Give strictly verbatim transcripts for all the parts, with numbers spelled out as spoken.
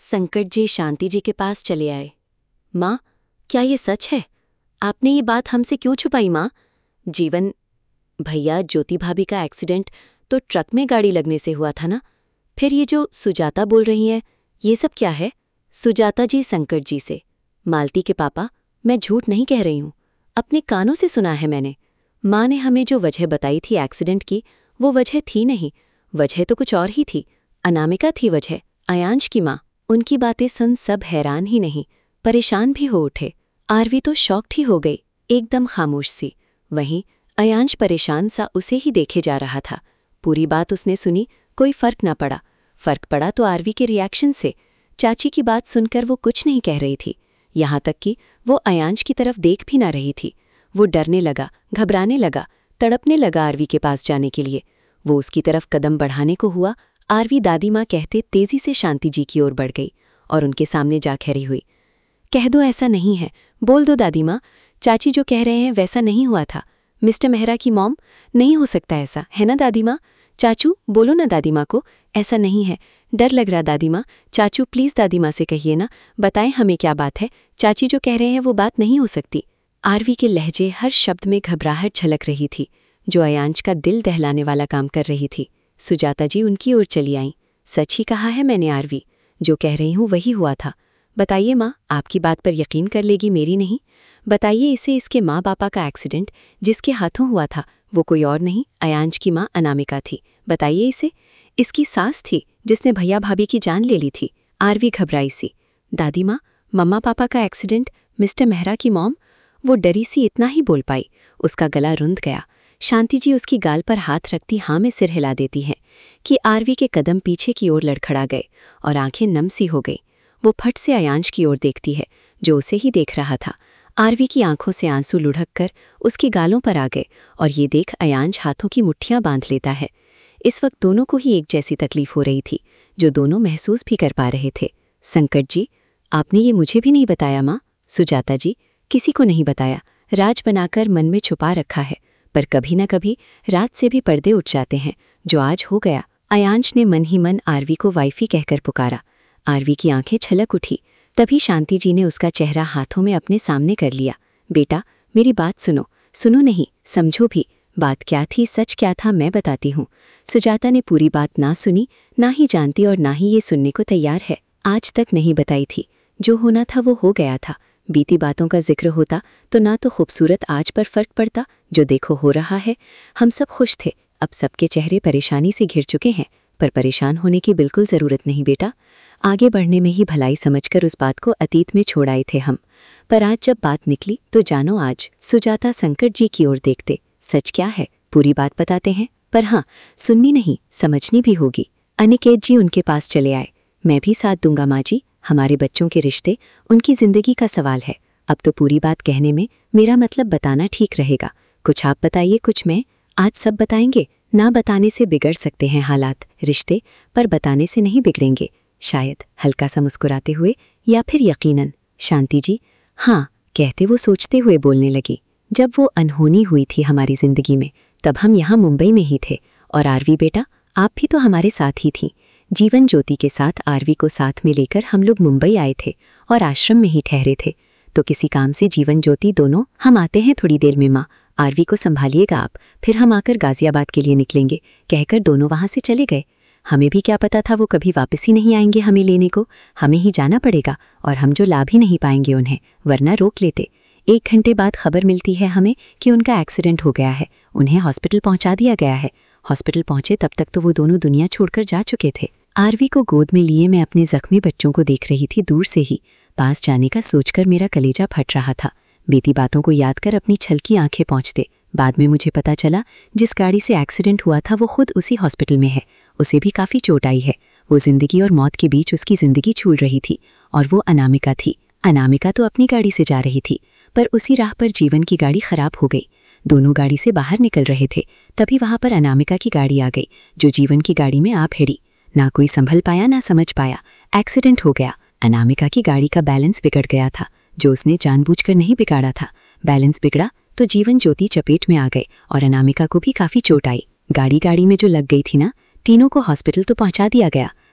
संकट जी शांति जी के पास चले आए। माँ, क्या ये सच है? आपने ये बात हमसे क्यों छुपाई माँ? जीवन भैया, ज्योति भाभी का एक्सीडेंट तो ट्रक में गाड़ी लगने से हुआ था ना? फिर ये जो सुजाता बोल रही हैं, ये सब क्या है? सुजाता जी संकट जी से। मालती के पापा, मैं झूठ नहीं कह रही हूँ, अपने कानों से सुना है मैंने। माँ ने हमें जो वजह बताई थी एक्सीडेंट की, वो वजह थी नहीं, वजह तो कुछ और ही थी। अनामिका थी वजह, अयांश की माँ। उनकी बातें सुन सब हैरान ही नहीं, परेशान भी हो उठे। आरवी तो शॉक्ड ही हो गई, एकदम खामोश सी। वहीं अयांश परेशान सा उसे ही देखे जा रहा था। पूरी बात उसने सुनी, कोई फर्क ना पड़ा। फर्क पड़ा तो आरवी के रिएक्शन से। चाची की बात सुनकर वो कुछ नहीं कह रही थी, यहाँ तक कि वो अयांश की तरफ देख भी ना रही थी। वो डरने लगा, घबराने लगा, तड़पने लगा आरवी के पास जाने के लिए। वो उसकी तरफ कदम बढ़ाने को हुआ, आरवी दादी माँ कहते तेजी से शांति जी की ओर बढ़ गई और उनके सामने जा खड़ी हुई। कह दो ऐसा नहीं है, बोल दो दादी माँ, चाची जो कह रहे हैं वैसा नहीं हुआ था। मिस्टर मेहरा की मॉम, नहीं हो सकता ऐसा, है ना दादी माँ? चाचू बोलो ना दादी माँ को, ऐसा नहीं है, डर लग रहा दादी माँ। चाचू प्लीज़ दादी माँ से कहिए ना, बताएं हमें क्या बात है। चाची जो कह रहे हैं वो बात नहीं हो सकती। आरवी के लहजे हर शब्द में घबराहट झलक रही थी, जो अयांश का दिल दहलाने वाला काम कर रही थी। सुजाता जी उनकी ओर चली आईं। सच ही कहा है मैंने आरवी, जो कह रही हूँ वही हुआ था। बताइए माँ, आपकी बात पर यकीन कर लेगी, मेरी नहीं। बताइए इसे, इसके माँ बापा का एक्सीडेंट जिसके हाथों हुआ था वो कोई और नहीं, अयांश की माँ अनामिका थी। बताइए इसे, इसकी सास थी जिसने भैया भाभी की जान ले ली थी। आरवी घबराई सी। दादी माँ, मम्मा पापा का एक्सीडेंट, मिस्टर मेहरा की मॉम, वो डरी सी इतना ही बोल पाई। उसका गला रुंध गया। शांति जी उसकी गाल पर हाथ रखती हाँ में सिर हिला देती हैं कि आरवी के कदम पीछे की ओर लड़खड़ा गए और आंखें नम सी हो गई। वो फट से अयांश की ओर देखती है, जो उसे ही देख रहा था। आरवी की आंखों से आंसू लुढ़क कर उसकी गालों पर आ गए और ये देख अयांश हाथों की मुट्ठियां बांध लेता है। इस वक्त दोनों को ही एक जैसी तकलीफ हो रही थी, जो दोनों महसूस भी कर पा रहे थे। संकट जी, आपने ये मुझे भी नहीं बताया माँ। सुजाता जी, किसी को नहीं बताया, राज बनाकर मन में छुपा रखा है, पर कभी न कभी रात से भी पर्दे उठ जाते हैं, जो आज हो गया। अयांश ने मन ही मन आरवी को वाइफी कहकर पुकारा। आरवी की आंखें छलक उठी। तभी शांति जी ने उसका चेहरा हाथों में अपने सामने कर लिया। बेटा, मेरी बात सुनो, सुनो नहीं, समझो भी। बात क्या थी, सच क्या था, मैं बताती हूँ। सुजाता ने पूरी बात ना सुनी, ना ही जानती और ना ही ये सुनने को तैयार है। आज तक नहीं बताई थी। जो होना था वो हो गया था। बीती बातों का जिक्र होता तो ना तो खूबसूरत आज पर फर्क पड़ता, जो देखो हो रहा है। हम सब खुश थे, अब सबके चेहरे परेशानी से घिर चुके हैं, पर परेशान होने की बिल्कुल ज़रूरत नहीं बेटा। आगे बढ़ने में ही भलाई समझकर उस बात को अतीत में छोड़ आए थे हम, पर आज जब बात निकली तो जानो आज। सुजाता संकट जी की ओर देखते, सच क्या है, पूरी बात बताते हैं, पर हाँ, सुननी नहीं, समझनी भी होगी। अनिकेत जी उनके पास चले आए। मैं भी साथ दूंगा माँ जी, हमारे बच्चों के रिश्ते, उनकी जिंदगी का सवाल है। अब तो पूरी बात कहने में मेरा मतलब बताना ठीक रहेगा। कुछ आप बताइए, कुछ मैं। आज सब बताएंगे, ना बताने से बिगड़ सकते हैं हालात, रिश्ते, पर बताने से नहीं बिगड़ेंगे शायद। हल्का सा मुस्कुराते हुए या फिर यकीनन। शांति जी, हाँ कहते वो सोचते हुए बोलने लगी। जब वो अनहोनी हुई थी हमारी जिंदगी में, तब हम यहाँ मुंबई में ही थे, और आरवी बेटा आप भी तो हमारे साथ ही थी। जीवन ज्योति के साथ आरवी को साथ में लेकर हम लोग मुंबई आए थे और आश्रम में ही ठहरे थे। तो किसी काम से जीवन ज्योति दोनों, हम आते हैं थोड़ी देर में माँ, आरवी को संभालिएगा आप, फिर हम आकर गाजियाबाद के लिए निकलेंगे, कहकर दोनों वहाँ से चले गए। हमें भी क्या पता था वो कभी वापस ही नहीं आएंगे हमें लेने को, हमें ही जाना पड़ेगा, और हम जो लाभ ही नहीं पाएंगे उन्हें, वरना रोक लेते। एक घंटे बाद खबर मिलती है हमें कि उनका एक्सीडेंट हो गया है, उन्हें हॉस्पिटल पहुंचा दिया गया है। हॉस्पिटल पहुंचे तब तक तो वो दोनों दुनिया छोड़कर जा चुके थे। आरवी को गोद में लिए मैं अपने जख्मी बच्चों को देख रही थी दूर से ही। पास जाने का सोचकर मेरा कलेजा फट रहा था। बीती बातों को याद कर अपनी छलकी आंखें पहुंचते बाद में मुझे पता चला जिस गाड़ी से एक्सीडेंट हुआ था वो खुद उसी हॉस्पिटल में है। उसे भी काफ़ी चोट आई है। वो जिंदगी और मौत के बीच उसकी जिंदगी छूल रही थी, और वो अनामिका थी। अनामिका तो अपनी गाड़ी से जा रही थी, पर उसी राह पर जीवन की गाड़ी खराब हो गई। दोनों गाड़ी से बाहर निकल रहे थे, तभी वहां पर अनामिका की गाड़ी आ गई, जो जीवन की गाड़ी में आ भिड़ी। ना कोई संभल पाया, ना समझ पाया, एक्सीडेंट हो गया। अनामिका की गाड़ी का बैलेंस बिगड़ गया था, जो उसने जानबूझकर नहीं बिगाड़ा था। बैलेंस बिगड़ा तो जीवन ज्योति चपेट में आ गए और अनामिका को भी काफ़ी चोट आई। गाड़ी गाड़ी में जो लग गई थी ना, तीनों को हॉस्पिटल तो पहुंचा दिया गया,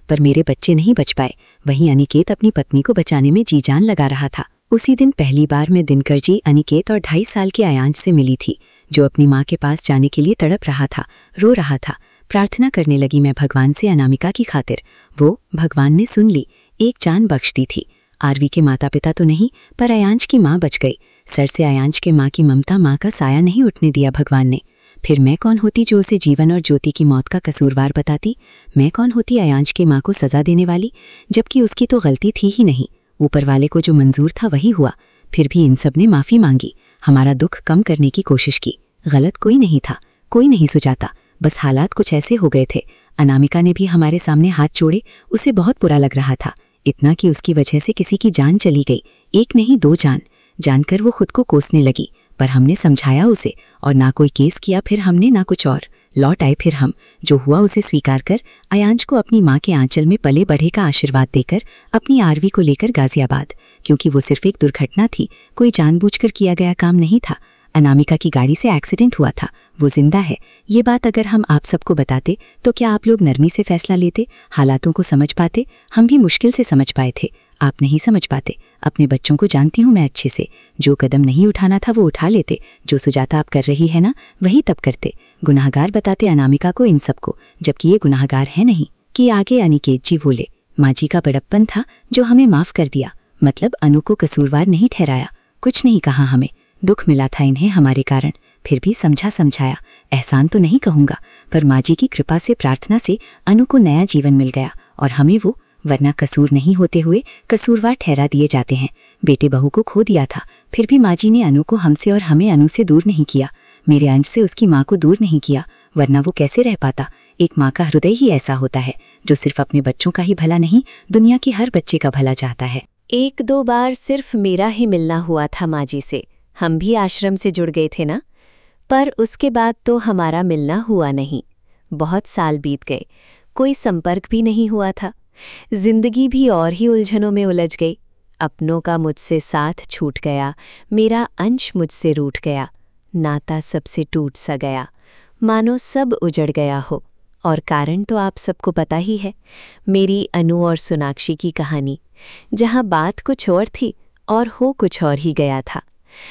पर मेरे बच्चे नहीं बच पाए। वहीं अनिकेत अपनी पत्नी को बचाने में जी जान लगा रहा था। उसी दिन पहली बार मैं दिनकर जी, अनिकेत और ढाई साल के आयांश से मिली थी, जो अपनी माँ के पास जाने के लिए तड़प रहा था, रो रहा था। प्रार्थना करने लगी मैं भगवान से अनामिका की खातिर। वो भगवान ने सुन ली, एक जान बख्श दी थी। आरवी के माता पिता तो नहीं, पर आयांश की माँ बच गई। सर से आयांश के माँ की ममता, माँ का साया नहीं उठने दिया भगवान ने। फिर मैं कौन होती जो उसे जीवन और ज्योति की मौत का कसूरवार बताती? मैं कौन होती आयांश की माँ को सजा देने वाली, जबकि उसकी तो गलती थी ही नहीं। ऊपर वाले को जो मंजूर था वही हुआ। फिर भी इन सब ने माफ़ी मांगी, हमारा दुख कम करने की कोशिश की। गलत कोई नहीं था, कोई नहीं सुझाता, बस हालात कुछ ऐसे हो गए थे। अनामिका ने भी हमारे सामने हाथ जोड़े, उसे बहुत बुरा लग रहा था, इतना कि उसकी वजह से किसी की जान चली गई। एक नहीं दो जान। जानकर वो खुद को कोसने लगी, पर हमने समझाया उसे, और ना कोई केस किया फिर हमने, ना कुछ और। लौट आए फिर हम, जो हुआ उसे स्वीकार कर, आयांश को अपनी माँ के आंचल में पले बढ़े का आशीर्वाद देकर अपनी आरवी को लेकर गाजियाबाद, क्योंकि वो सिर्फ एक दुर्घटना थी, कोई जानबूझकर किया गया काम नहीं था। अनामिका की गाड़ी से एक्सीडेंट हुआ था, वो जिंदा है। ये बात अगर हम आप सबको बताते तो क्या आप लोग नरमी से फैसला लेते, हालातों को समझ पाते? हम भी मुश्किल से समझ पाए थे, आप नहीं समझ पाते। अपने बच्चों को जानती हूँ मैं अच्छे से, जो कदम नहीं उठाना था वो उठा लेते, जो सुजाता आप कर रही है ना वही तब करते। गुनाहगार बताते अनामिका को इन सबको, जबकि ये गुनाहगार है नहीं। कि आगे अनिकेत जी बोले, माँ जी का बड़प्पन था जो हमें माफ़ कर दिया, मतलब अनु को कसूरवार नहीं ठहराया, कुछ नहीं कहा हमें। दुख मिला था इन्हें हमारे कारण, फिर भी समझा समझाया। एहसान तो नहीं कहूँगा, पर माँ जी की कृपा से, प्रार्थना से अनु को नया जीवन मिल गया, और हमें वो, वरना कसूर नहीं होते हुए कसूरवार ठहरा दिए जाते हैं। बेटे बहू को खो दिया था, फिर भी माँ जी ने अनु को हमसे और हमें अनु से दूर नहीं किया, मेरे अंश से उसकी माँ को दूर नहीं किया, वरना वो कैसे रह पाता। एक माँ का हृदय ही ऐसा होता है, जो सिर्फ अपने बच्चों का ही भला नहीं, दुनिया के हर बच्चे का भला चाहता है। एक दो बार सिर्फ मेरा ही मिलना हुआ था माँ जी से, हम भी आश्रम से जुड़ गए थे ना, पर उसके बाद तो हमारा मिलना हुआ नहीं। बहुत साल बीत गए, कोई संपर्क भी नहीं हुआ था। जिंदगी भी और ही उलझनों में उलझ गई। अपनों का मुझसे साथ छूट गया, मेरा अंश मुझसे रूठ गया, नाता सबसे टूट सा गया, मानो सब उजड़ गया हो। और कारण तो आप सबको पता ही है, मेरी अनु और सोनाक्षी की कहानी, जहाँ बात कुछ और थी और हो कुछ और ही गया था।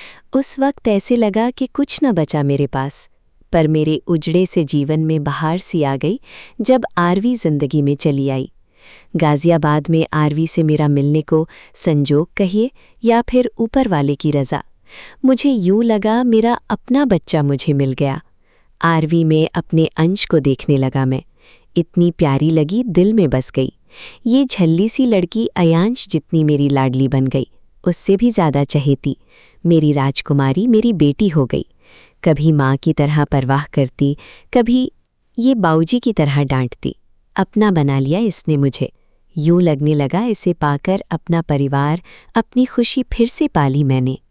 उस वक्त ऐसे लगा कि कुछ न बचा मेरे पास, पर मेरे उजड़े से जीवन में बहार सी आ गई जब आरवी जिंदगी में चली आई। गाजियाबाद में आरवी से मेरा मिलने को संजोग कहिए या फिर ऊपर वाले की रज़ा, मुझे यूं लगा मेरा अपना बच्चा मुझे मिल गया। आरवी में अपने अंश को देखने लगा मैं, इतनी प्यारी लगी दिल में बस गई। ये झल्ली सी लड़की आयांश जितनी मेरी लाडली बन गई, उससे भी ज़्यादा चहेती, मेरी राजकुमारी मेरी बेटी हो गई। कभी माँ की तरह परवाह करती, कभी ये बाऊजी की तरह डांटती। अपना बना लिया इसने मुझे, यूं लगने लगा इसे पाकर अपना परिवार, अपनी खुशी फिर से पाली मैंने।